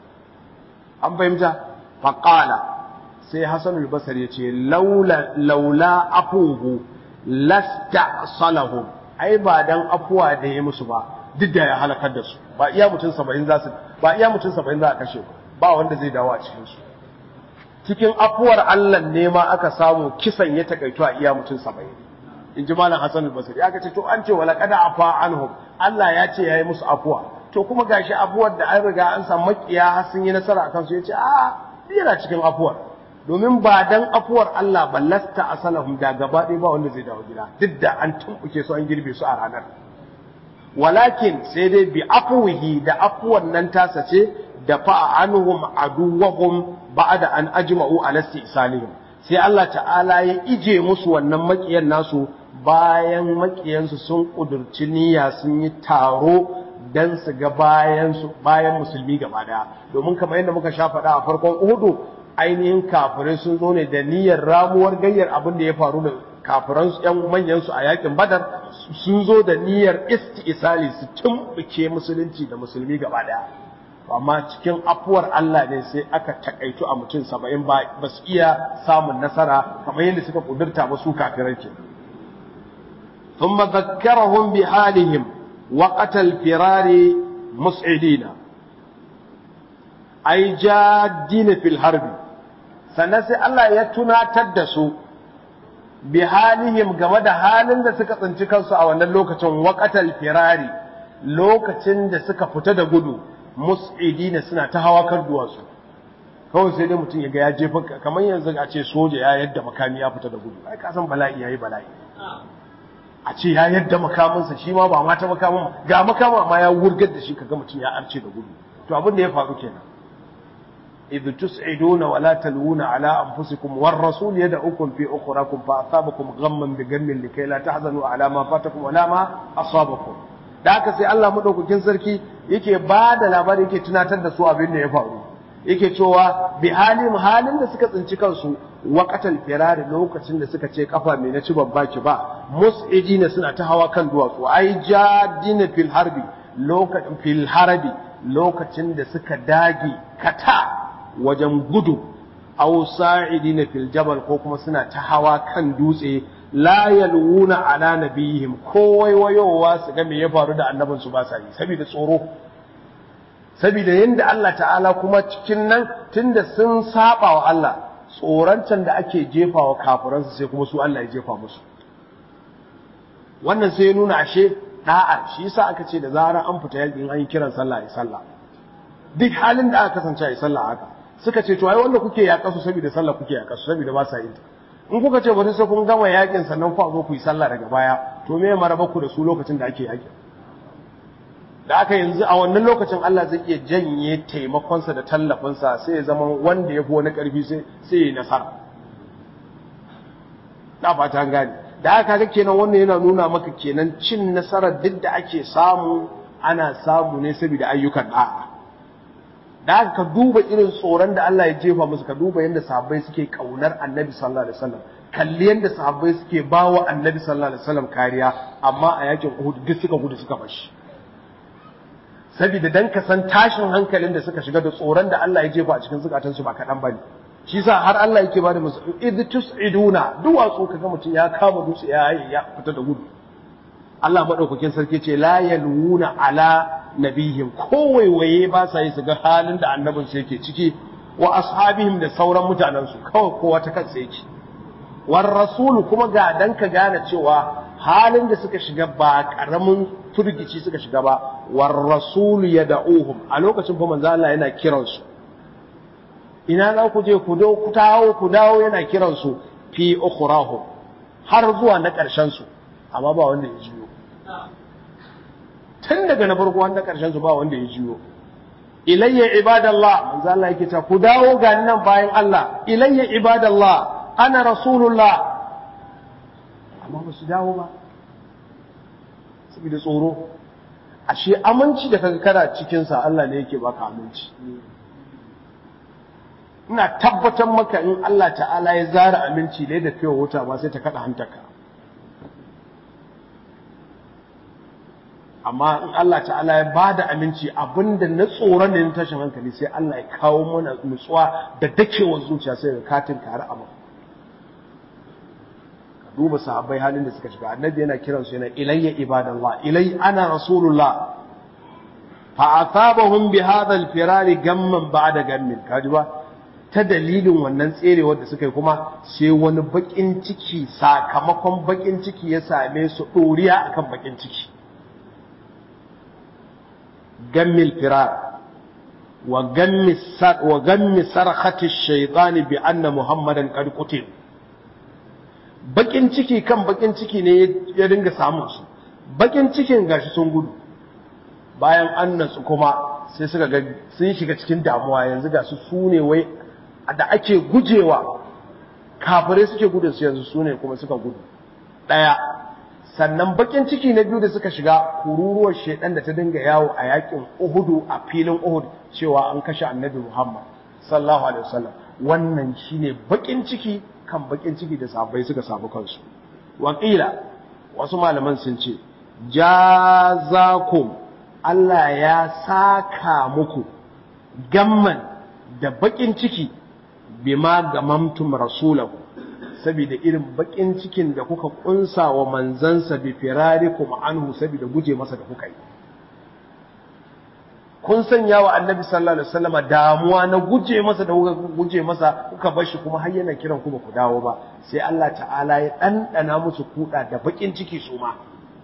A: an fahimta faqala sai Hasanul Basri ya ce laula afuhu lasta'salahum ai ba dan afuwa da yayi musu ba duk da ya halakar da su ba iya mutum 70 za a kashe ba wanda zai dawo a cikin su cikin afuwar Allah ne ma aka samu kisan ya takaito a iya mutum 70 inji malam Hassan al-Basri aka ce to an ce wala qad afa anhum Allah ya ce yayi musu afuwa to kuma gashi afuwar da an riga an samu makiya har sun yi nasara akan su yace a yana cikin afuwar domin ba dan afuwar Allah ballasta asalahum da gaba ɗaya ba wanda zai dawo gida duk da an tumbuke su an girbe su a ranar walakin sai dai bi afwihi da afwan nan tasa ce da fa anhum aduwwahum ba'da an ajma'u ala istisalihim sai Allah ta'ala ya ije musu wannan makiyan nasu bayan makiyansu sun kudurci niyya sun yi taro dan su ga bayan musulmi gaba daya domin kamar yadda muka sha faɗa a farkon Uhud ainihin kafirai sun zo ne da niyyar ramuwar gayyar abin da ya faru da kafiran su ƴan manyan su a yakin Badar sun zo da niyyar istisali su tumbuke musulunci da musulmi gaba daya amma cikin afuwar Allah ne sai aka takaitu a mutum 70 ba su iya samun nasara kamar yadda suka kudurta ba su kafirai ke thumma dhakkarahum bi halihim waqta al-firari mus'idina ay jaddina fil harbi sannan sai Allah ya tunatar da su bi halihim game da halin da suka tsinci kansu a wannan lokacin waqatal firari lokacin da suka fita da gudu mus'idina suna ta hawa kan duwatsu kawai sai dai mutum ya ga ya jefa kamar yanzu a ce soja ya yadda makami ya fita da gudu ai ka san bala'i yayi bala'i a ce ya yadda makaminsa shi ma ba ma ta makamin ga makama ma ya wurgar da shi kaga mutum ya arce da gudu to abin da ya faru kenan idh tus'iduna wa la talwuna ala anfusikum war rasul yad'ukum fi ukhrakum fa asabakum ghamman bi ghammin likay la tahzanu ala ma fatakum wa la ma asabakum da haka sai Allah madaukakin sarki yake ba da labari yake tunatar da su abin da ya faru yake cewa bi halin da suka tsinci kansu waqatal firari lokacin da suka ce kafa mai na ci babba ki ba mus'idina suna ta hawa kan duwatsu ai jadina fil harbi lokacin da suka dage kata wajen gudu aw sa'idina fil jabal ko kuma suna ta hawa kan dutse la yalwuna ala nabiyihim ko waiwayowa su ga me ya faru da annabin su ba sa yi saboda tsoro saboda yanda Allah ta'ala kuma cikin nan tunda sun saba wa Allah tsorancan da ake jefawa kafiransu sai kuma su Allah ya jefa musu wannan sai ya nuna ashe da'a shi yasa aka ce da zarar an fita yakin an yi kiran sallah ya sallah duk halin da aka kasance ya sallah haka suka ce to ai wanda kuke yaƙa su saboda sallah kuke yaƙa su saboda ba sa yin ta in kuka ce bari sai kun gama yakin sannan ku zo ku yi sallah daga baya to me maraba ku da su lokacin da ake yakin da aka yanzu a wannan lokacin Allah zai iya janye taimakonsa da tallafinsa sai ya zama wanda ya fi wani ƙarfi sai ya nasara da fata an gane da aka ga kenan wannan yana nuna maka kenan cin nasarar duk da ake samu ana samu ne saboda ayyukan da'a da aka ka duba irin tsoron da Allah ya jefa musu ka duba yadda sahabbai suke kaunar Annabi sallallahu alaihi wasallam kalli yadda sahabbai suke bawa Annabi sallallahu alaihi wasallam kariya amma a yakin Uhud duk suka gudu suka bashi saboda dan ka san tashin hankalin da suka shiga da tsoron da Allah ya jefa a cikin zukatansu ba kaɗan bane shi yasa har Allah yake bada musu idh tus'iduna duwatsu kaga mutum ya kama dutse ya fita da gudu Allah madaukakin sarki ce la yalwuna ala nabihim kowaiwaye ba sa yi su ga halin da annabin su yake ciki wa ashabihim da sauran mutanen su kawai kowa ta kansa yake war rasulu kuma ga dan ka gane cewa halin da suka shiga ba karamin turgici suka shiga ba war rasul yad'uhum a lokacin fa manzo Allah yana kiran su ina za ku je ku dawo yana kiran su fi ukhrahum har zuwa na karshen su amma ba wanda ya jiyo tun daga na farko wanda karshen su ba wanda ya jiyo ilayya ibadallah manzo Allah yake ta ku dawo ga nan bayan Allah ilayya ibadallah ana rasulullah amma ba su dawo ba saboda tsoro ashe aminci da kaga kana cikin sa Allah ne yake baka aminci ina tabbatar maka in Allah ta'ala ya zara aminci ne da fiye wuta ba sai ta kada hantaka amma in Allah ta'ala ya bada aminci abinda na tsoron da tashin hankali sai Allah ya kawo mana nutsuwa da dakewar zuciya sai ga katin kare abu duba sahabbai halin da suka shiga annabi yana kiran su yana ilayya ibadallah ilay ana rasulullah fa asabahum bi hadha al-firari gamman ba'da gammin kaji ba ta dalilin wannan tserewar da suka yi kuma sai wani bakin ciki sakamakon bakin ciki ya same su doriya akan bakin ciki gammil firar wa gammi sarkhati ash-shaytan bi anna muhammadan qad qutil bakin ciki kan bakin ciki ne ya dinga samun su bakin cikin gashi sun gudu bayan an natsu kuma sai suka ga sun shiga cikin damuwa yanzu ga su ne wai da ake gujewa kafirai suke gudun su yanzu su ne kuma suka gudu daya sannan bakin ciki na biyu da suka shiga kururuwar shedan da ta dinga yawo a yakin Uhud a filin Uhud cewa an kashe Annabi Muhammad sallallahu alaihi wasallam wannan shine bakin ciki kan bakin ciki da sahabbai suka samu kansu wakila wasu malaman sun ce jazakum Allah ya saka muku gamman da bakin ciki bima gamamtum rasulahu saboda irin bakin cikin da kuka kunsa wa manzansa bi firarikum anhu saboda guje masa da kuka yi kun sanya wa annabi sallallahu alaihi wasallam damuwa na guje masa da guje masa kuka bar shi kuma har yana kiran ku ba ku dawo ba sai Allah ta'ala ya dandana musu kuda da bakin ciki su ma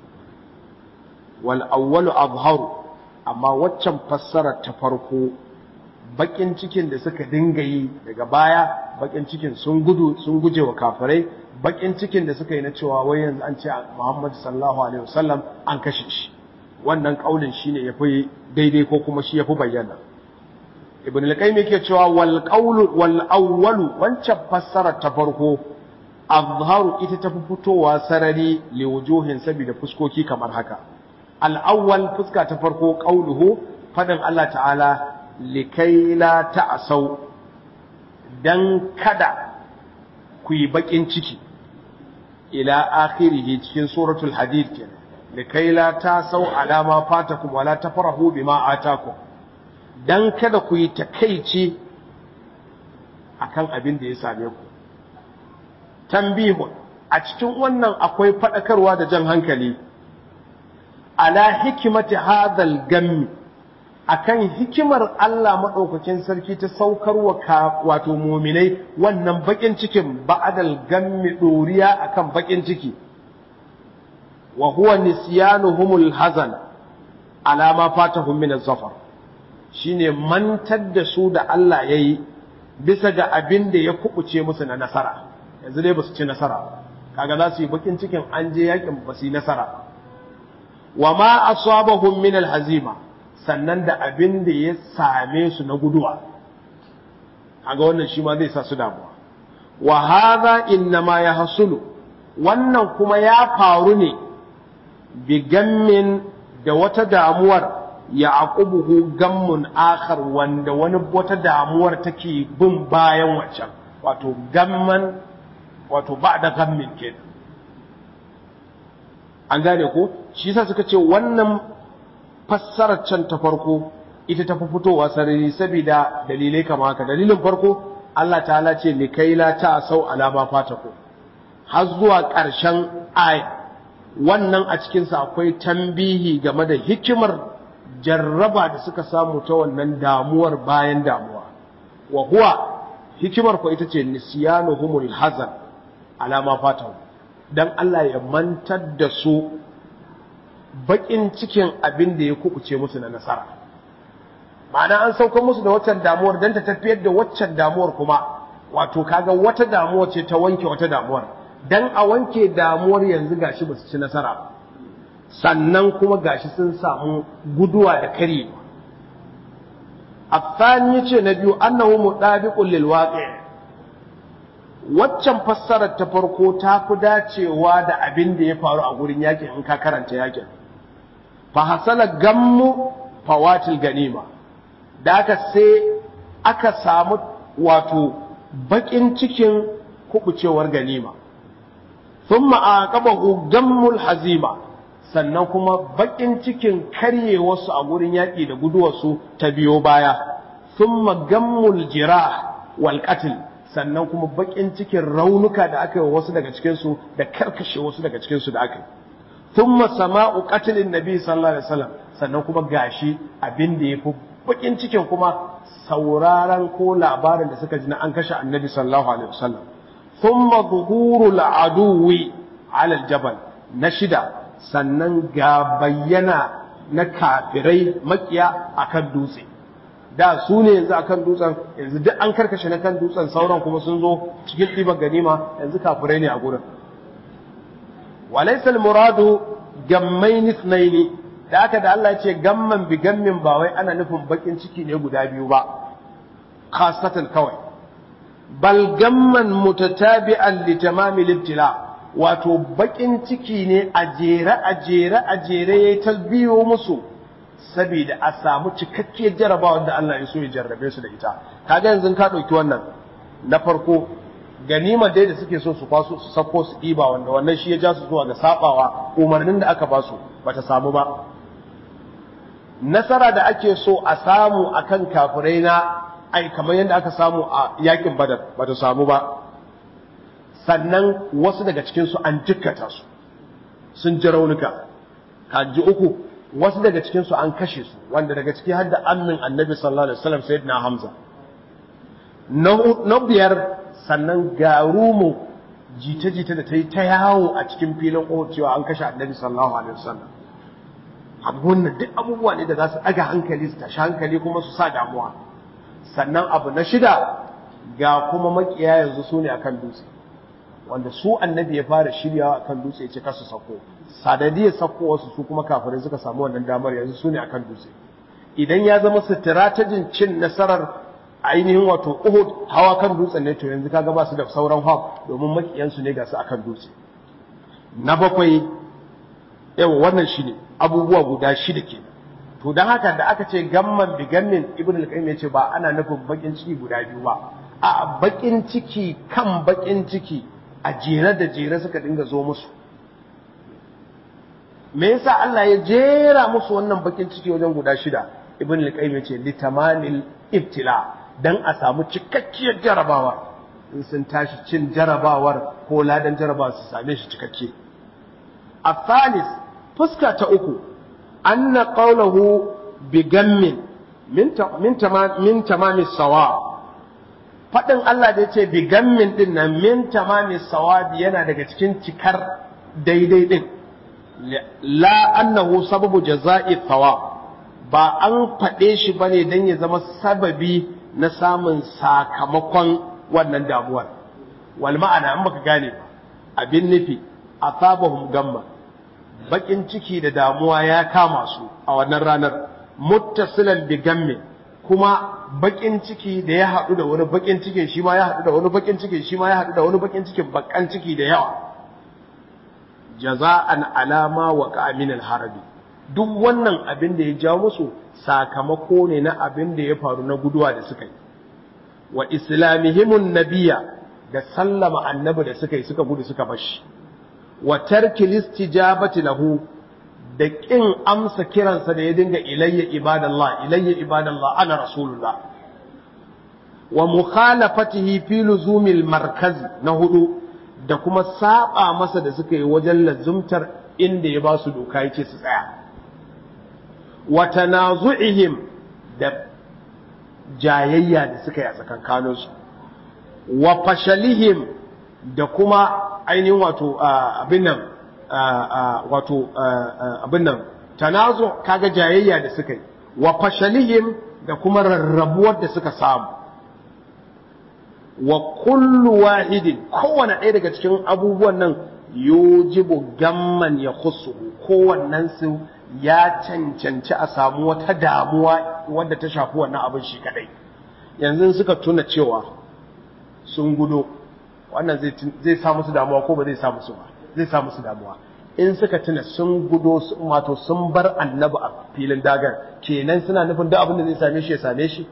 A: wal awwalu azharu amma waccan fassarar ta farko bakin cikin da suka dinga yi daga baya bakin cikin sun guje wa kafirai bakin cikin da suka yi na cewa wai yanzu an ce Muhammad sallallahu alaihi wasallam an kashe shi wannan kaulin shine yafi daidai ko kuma shi yafi bayyana ibn al-qayyim yake cewa wal qawlu wal awwalu wancan fassarar ta farko azharu ita tafi fitowa sarari li wujuhin sabida fuskoki kamar haka al awwal fuska ta farko qauluhu fadin Allah ta'ala likai la ta'asau dan kada ku yi bakin ciki ila akhirih cikin suratul hadid kenan likai la ta'asau ala ma fatakum wala tafrahu bima atakum dan kada ku yi takeici akan abin da ya same ku tambihun a cikin wannan akwai fadakarwa da jan hankali ala hikmati hadhal gammi akan hikimar Allah madaukakin sarki ta saukarwa wato mu'minai wannan bakin cikin ba'dal gammi doriya akan bakin ciki wa huwa nisyanuhumul hazan ala ma fatahum min az-zafar shine mantar da su da Allah yayi bisa ga abin da ya kubuce musu na nasara yanzu dai basu ci nasara kaga za su yi bakin cikin an je yakin ba su yi nasara wa ma asabahum min al-hazima sannan da abin da ya same su na guduwa kaga wannan shi ma zai sa su damuwa wa hadha inma yahsulu wannan kuma ya faru ne bi gammin da wata damuwar ya aqubuhu gammun akhar wanda wata damuwar take bin bayan wancan wato gamman wato ba'da gammin kenan an gane ko shi yasa suka ce wannan fassarar can ta farko ita ta fi fitowa sarari saboda dalilai kama haka dalilin farko Allah ta'ala ce likaila ta sau alama fatako har zuwa ƙarshen aya wannan a cikinsa akwai tambihi game da hikimar jarraba da suka samu ta wannan damuwar bayan damuwa wa huwa hikimar ko ita ce nisyanuhumul hazan alama fatako dan Allah ya mantar da su bakin cikin abin da ya kubuce musu na nasara ma'ana an sauka musu da waccan damuwar dan ta tafiyar da waccan damuwar kuma wato kaga wata damuwa ce ta wanke wata damuwar dan a wanke damuwar yanzu gashi ba su ci nasara sannan kuma gashi sun samu guduwa da kare afani yace na biyu annahu mudabiqul lil waqi' waccan fassarar ta farko ta fi dacewa da abin da ya faru a gurin yakin in ka karanta yakin fa hasala gammu fawatil ganima da aka sai aka samu wato bakin cikin kubucewar ganima thumma aqabahu gammul hazima sannan kuma bakin cikin karye wasu a gurin yaki da guduwarsu ta biyo baya thumma gammul jirah wal qatl sannan kuma bakin cikin raunuka da aka yi wasu daga cikinsu da karkashe wasu daga cikinsu da aka yi thumma sama'u qatlin nabi sallallahu alaihi wasallam sannan kuma gashi abin da yafi bakin cikin kuma sauraron ko labarin da suka ji na an kashe annabi sallallahu alaihi wasallam thumma zuhurul aduwi ala aljabal na shida sannan ga bayyana na kafirai makiya akan dutse da su ne yanzu akan dutsen yanzu duk an karkashe na kan dutsen sauran kuma sun zo cikin ɗiban ganima yanzu kafirai ne a gurin walaysa almuradu gammain ithnaini da aka da Allah ya ce gamman bi gammin ba wai ana nufin bakin ciki ne guda biyu ba khasatan kawai bal gamman mutatabi'an li tamamil ibtila wato bakin ciki ne a jere yayi talbiyo musu saboda a samu cikakkiyar jarabawa da Allah ya so ya jarrabe su da ita kaga yanzu ka dauki wannan na farko ganima dai da suke so su kwaso su sako su diba wanda wannan shi ya ja su zuwa ga sabawa umarnin da aka ba su bata samu ba nasara da ake so a samu akan kafirai na ai kamar yadda aka samu a yakin badar bata samu ba sannan wasu daga cikin su an jikkata su sun ji raunuka kaji uku wasu daga cikin su an kashe su, wanda daga ciki har da ammin annabi sallallahu alaihi wasallam sayyidina Hamza. Na biyar, sannan ga rumu jita-jita da ta yi ta yawo a cikin filin Uhud cewa an kashe annabi sallallahu alaihi wasallam. Wannan duk abubuwa ne da za su ɗaga hankali, su tashi hankali kuma su sa damuwa. Sannan abu na shida, ga kuma makiya yanzu su ne akan dutse, wanda su annabi ya fara shiryawa akan dutse ya ce kasu sako, sadadiyar sako wasu su kuma kafirai suka samu wannan damar, yanzu su ne akan dutse. Idan ya zama strategin cin nasarar ainihin wato Uhud hawa kan dutsen ne, to yanzu kaga ba su da sauran hawk, domin makiyansu ne ga su akan dutse. Na bakwai, yawa wannan shine abubuwa guda shida kenan. To dan haka da aka ce gamman bi gammin, Ibn al-Qayyim ya ce ba ana nufin bakin ciki guda biyu ba, a bakin ciki kan bakin ciki a jere da jere suka dinga zo musu. Me yasa Allah ya jera musu wannan bakin ciki wajen guda shida? Ibn al-Qayyim ya ce litamanil ibtila, dan a samu cikakkiyar jarabawa, in sun tashi cin jarabawar ko ladan jarabawa su same shi cikakke. الثالث fuska ta uku, anna qawluhu bi gammin min tamami sawab, fadin Allah da yace bi gammin din nan min tamami sawab yana daga cikin cikar daidai din, la annahu sababu jazaa'i thawab, ba an fade shi bane dan ya zama sababi na samun sakamakon wannan damuwar. Wal ma'ana, an baka gane ba, abin nufi asabahum gamma, bakin ciki da damuwa ya kama su a wannan ranar, muttasilan bi gamme, kuma bakin ciki da ya haɗu da wani bakin cikin shi ma ya haɗu da wani bakin cikin shi ma ya haɗu da wani bakin cikin, bakan ciki da yawa. Jaza'an alama wa min al-harabi, duk wannan abin da ya jawo musu sakamako ne na abin da ya faru na guduwa da suka yi, wa islamihimun nabiyya, da sallama annabi da suka yi suka gudu suka bashi, wa tarki listijabati lahu, da kin amsa kiransa da ya dinga ilayya ibadallah ana rasulullah, wa mukhalafatihi fi luzumil markaz, na hudu, da kuma saba masa da suka yi wajen lazumtar inda ya ba su doka yake su tsaya, wa tanazu'ihim, da jayayya da suka yi a tsakankaninsu, wa fashalihim, da kuma ainihin wato abin nan tanazu, kaga jayayya da suka yi, wa fashalihim, da kuma rarrabuwar da suka samu, wa kullu wahidin, kowane ɗaya daga cikin abubuwan nan yujibu gamman ya khussuhu, kowannen su ya cancanci a samu wata damuwa wadda ta shafi wannan abin shi kadai. Yanzu suka tuna cewa sun gudo, wannan zai sa musu damuwa ko ba zai sa musu ba? Zai sa musu damuwa. In suka tuna sun gudo, wato sun bar annabi a filin dagar, kenan suna nufin duk abin da zai same shi ya same shi.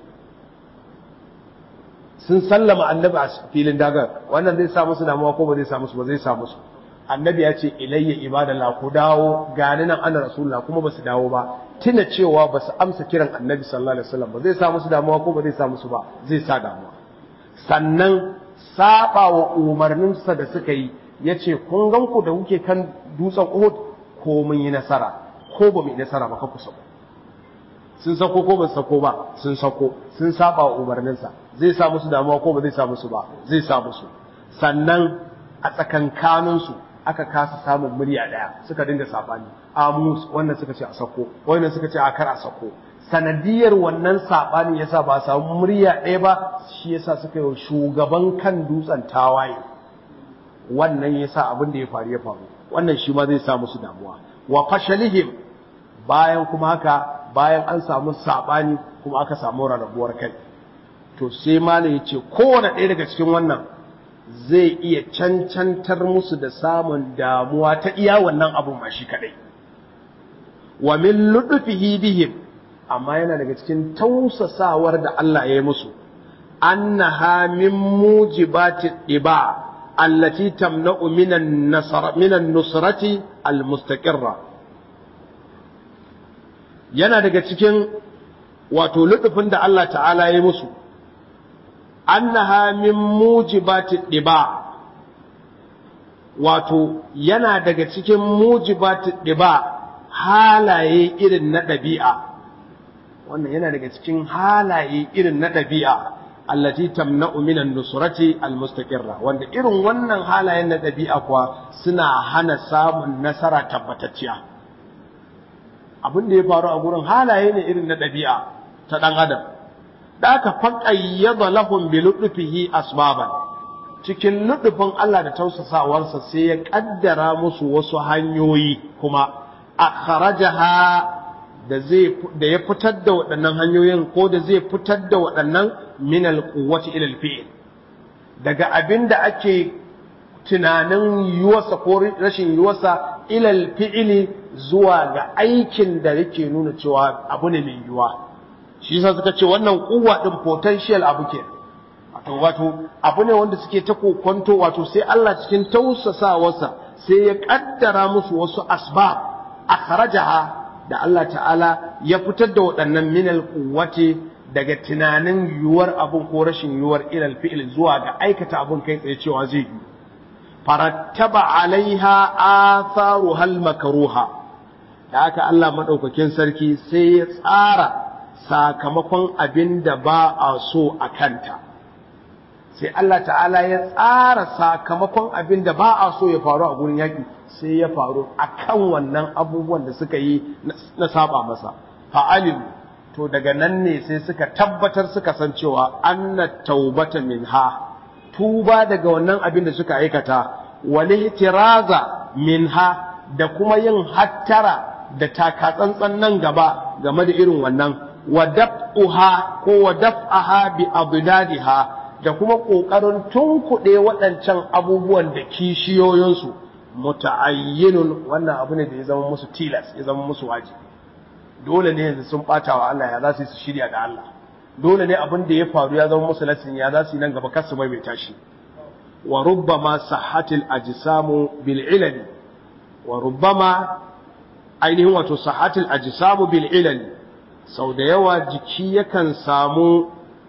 A: Sun sallama annabi a filin dagar, wannan zai sa musu damuwa ko ba zai sa musu ba? Zai sa musu. Annabi ya ce ilayya ibadallah, ku dawo, gani nan ana rasulullah, kuma ba su dawo ba. Tuna cewa ba su amsa kiran annabi sallallahu alaihi wasallam ba zai sa musu damuwa ko ba zai sa musu ba? Zai sa damuwa. Sannan saba wa umarninsa da suka yi, ya ce kun gan ku da kuke kan dutsen Uhud, ko mun yi nasara ko ba mu yi nasara ba, ka ku sako. Sun sako ko ba su sako ba? Sun sako. Sun saba wa umarninsa, zai sa musu damuwa ko ba zai sa musu ba? Zai sa musu. Sannan a tsakankaninsu aka kasa samun murya daya, suka dinga sabani, amus wannan suka ce a sako, wannan suka ce a kar a sako. Sanadiyar wannan sabanin yasa ba samu murya ɗaya ba, shi yasa suka yi shugaban kan dutsen tawaye. Wannan yasa abin da ya faru, wannan shi ma zai sa musu damuwa. Wa fashalihim, bayan kuma haka, bayan an samu sabani kuma aka samu rarrabuwar kai, to sai malai yace kowane ɗaya daga cikin wannan zai iya cancantar musu da samun damuwa ta iya wannan abun ma shi kadai. Wa min ludfihi bihim, amma yana daga cikin tausasawar da Allah ya yi musu, annaha min mujibati diba allati tamna'u minan nusrati almustaqirra, yana daga cikin wato ludufin da Allah ta'ala ya yi musu, annaha min mujibati diba, wato yana daga cikin mujibati diba, halaye irin na ɗabi'a, wannan yana daga cikin halaye irin na ɗabi'a allati tamna'u minan nusrati almustaqirra, wanda irin wannan halayen na ɗabi'a kuwa suna hana samun nasara tabbatacciya. Abin da ya faru a gurin halaye ne irin na ɗabi'a ta ɗan adam, da aka faqayyada lahum bi lutfihi asbaban, cikin lutfin Allah da tausasawarsa sai ya kaddara musu wasu hanyoyi kuma akhrajaha da ya fitar da waɗannan hanyoyin, ko da zai fitar da waɗannan min alquwwati ila alfi'l, daga abin da ake tunanin yiwuwarsa ko rashin yiwuwarsa ila alfi'li zuwa ga aikin da yake nuna cewa abu ne mai yiwuwa. Shi yasa suka ce wannan kuwa din potential abu ke, wato abu ne wanda suke ta kokonto, wato sai Allah cikin tausasawarsa sai ya kaddara musu wasu asbab akhrajaha, da Allah ta'ala ya fitar da waɗannan minal quwwati daga tunanin yiwuwar abun ko rashin yiwuwar ilal fi'il zuwa ga aikata abun kai tsaye cewa zai yi. Farattaba alaiha atharuha al-makruha, da haka Allah madaukakin sarki sai ya tsara sakamakon abin da ba a so a kanta. Sai Allah ta'ala ya tsara sakamakon abin da ba a so ya faru a gurin yaki, sai ya faru akan wannan abubuwan da suka yi na saba masa. Fa'alim, to daga nan ne sai suka tabbatar suka san cewa anna taubata minha, tuba daga wannan abin da suka aikata, wal ihtiraza minha, da kuma yin hattara da takatsantsan nan gaba game da irin wannan, wa daf'uha ko wa daf'aha bi adladiha, da kuma kokarin tunkuɗe waɗancan abubuwan da kishiyoyinsu, muta'ayyinun, wannan abu ne da ya zama musu tilas, ya zama musu wajibi. Dole ne yanzu sun ɓata wa Allah, ya za su shirya da Allah. Dole ne abin da ya faru ya zama musu lasin, ya za su yi nan gaba kar su maimaita shi. Wa rubbama sahhatil ajsamu bil ilali, wa rubbama ainihin wato sahhatil ajsamu bil ilali, sau da yawa jiki yakan samu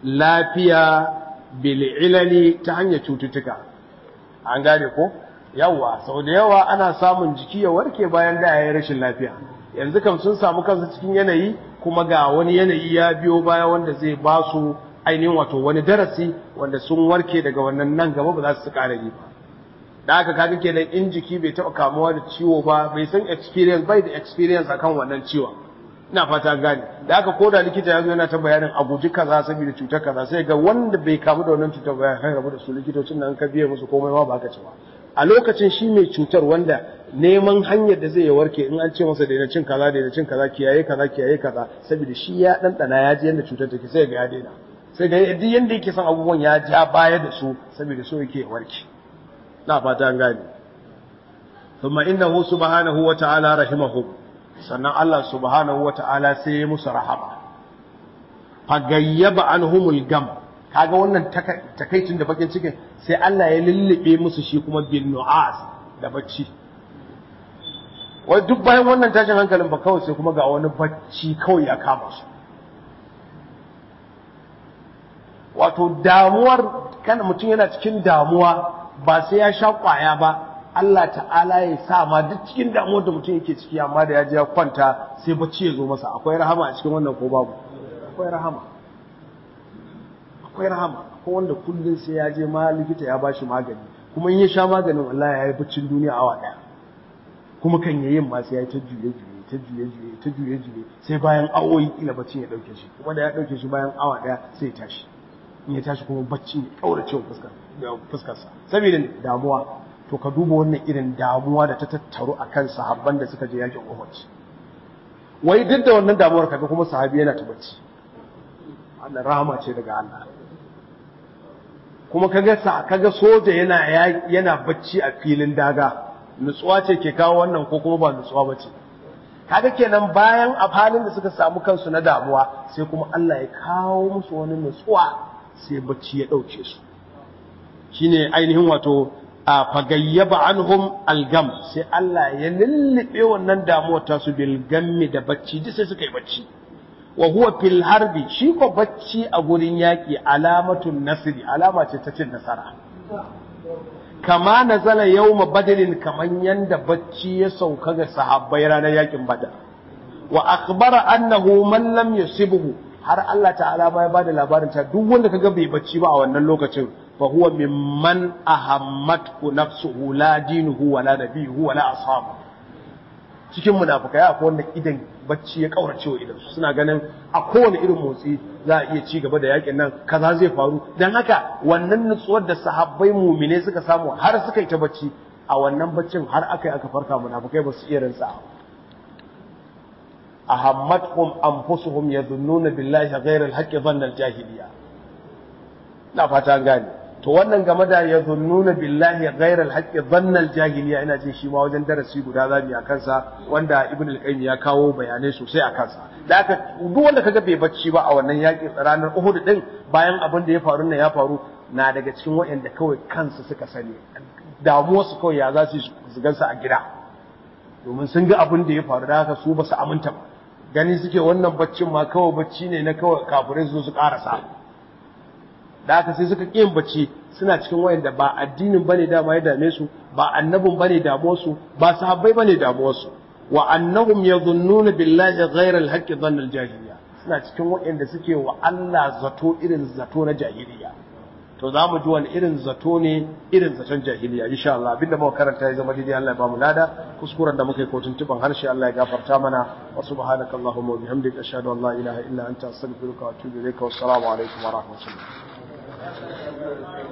A: lafiya bil ilali ta hanyar cututtuka. An gane ko? Yawa, sau da yawa ana samun jiki ya warke bayan da ya yi rashin lafiya. Yanzu kam sun samu kansu cikin yanayi, kuma ga wani yanayi ya biyo baya wanda zai ba su ainihin wato wani darasi wanda sun warke daga wannan, nan gaba ba za su ƙara yi ba. Da haka kaga kenan in jiki bai taɓa kamuwa da ciwo ba, bai san experience, bai da experience akan wannan ciwon. Ina fata gane. Da haka ko da likita ya zo yana ta bayanin a guji kaza saboda cutar kaza, sai ga wanda bai kamu da wannan cutar ba ya kai rabu da su, likitocin nan ka biye musu komai ma ba ka ci ba. A lokacin shi mai cutar wanda neman hanyar da zai warke, in an ce masa daina cin kaza, daina cin kaza, kiyaye kaza, kiyaye kaza, saboda shi ya ɗanɗana ya ji yadda cutar take, sai ga ya daina. Sai ga duk yanda yake son abubuwan ya ja baya da su, saboda so yake warke. Na fata an gane. Thumma innahu subhanahu wa ta'ala rahimahum, sannan Allah subhanahu wa ta'ala sai ya musu rahama. Fagayyaba anhumul gam, kaga wannan takaicin da bakin cikin sai Allah ya lullube musu shi kuma bin nu'as da bacci. Wai duk bayan wannan tashin hankalin ba kawai sai kuma ga wani bacci kawai ya kama su. Wato damuwar, kana mutum yana cikin damuwa ba sai ya sha kwaya ba, Allah ta'ala ya sa ma duk cikin damuwar da mutum yake ciki, amma da ya je ya kwanta sai bacci ya zo masa. Akwai rahama a cikin wannan ko babu? Akwai rahama. Akwai rahama. Ko wanda kullum sai ya je ma likita ya bashi magani, kuma in ya sha maganin wallahi ya yi baccin duniya awa daya, kuma kan yayin ma sai ya ta juye-juye sai bayan awoyi kila baccin ya dauke shi, kuma da ya dauke shi bayan awa daya sai ya tashi. In ya tashi kuma bacci ya kaurace fuskarsa saboda damuwa. To ka duba wannan irin damuwa da ta tattaru akan sahabban da suka je yakin Uhud. Wai duk da wannan damuwar kaga kuma sahabi yana ta bacci. Allah rahama ce daga Allah. Kuma kaga soja yana bacci a filin daga, nutsuwa ce ke kawo wannan ko kuma ba nutsuwa bace? Kaga kenan bayan a halin da suka samu kansu na damuwa, sai kuma Allah ya kawo musu wani nutsuwa, sai bacci ya dauke su. Shine ainihin wato a fagayyaba anhum algam, sai Allah ya lullube wannan damuwar ta su bil gammi da bacci, duk sai suka yi bacci. Wa huwa fil harbi, shi ko bacci a gurin yaki alamatun nasri, alama ce ta cin nasara. kama nazala yawma badrin kaman yanda bacci ya sauka ga sahabbai ranar yakin badar wa akhbara annahu man lam yusibhu har Allah ta'ala ma ya bada labarin ta duk wanda kaga bai bacci ba a wannan lokacin fa huwa mimman ahammathu nafsuhu la dinuhu wala nabiyuhu wala ashabu cikin munafikai akwai wanda idan bacci ya kaurace wa idan suna ganin a kowane irin motsi za a iya ci gaba da yakin nan kaza zai faru dan haka wannan nutsuwar da sahabbai mu'mine suka samu har suka yi ta bacci a wannan baccin har aka farka munafikai ba su iya rantsa ahammatuhum anfusuhum yadhunnuna billahi ghayra al-haqqi dhanna al-jahiliya na fata gane to wannan game da yadhunnuna billahi ghayra al-haqqi dhanna al-jahiliya ina jin shi ma wajen darasi guda zamu a kansa wanda ibn al-qayyim ya kawo bayanai sosai a kansa da aka duk wanda kaga bai bacci ba a wannan yaki ranar Uhud din bayan abin da ya faru nan ya faru na daga cikin waɗanda kawai kansu suka sani damuwar su kawai ya za su gansa a gida domin sun ga abin da ya faru da haka su ba su aminta ba gani suke wannan baccin ma kawai bacci ne na kawai kafirai su karasa da haka sai suka ƙin bacci suna cikin wayanda ba addinin bane dama ya dame su ba annabin bane damuwar su ba sahabbai bane damuwar su wa annahum yadhunnuna billahi ghayra al-haqqi dhanna al-jahiliya suna cikin wayanda suke wa Allah zato irin zato na jahiliya to za mu ji wani irin zato ne irin zaton jahiliya insha Allah abinda muka karanta ya zama daidai Allah ya ba mu lada kuskuren da muka yi ko tuntuban harshe Allah ya gafarta mana wa subhanaka allahumma wa bihamdika ashhadu an la ilaha illa anta astaghfiruka wa atubu ilayka wa assalamu alaikum wa rahmatullah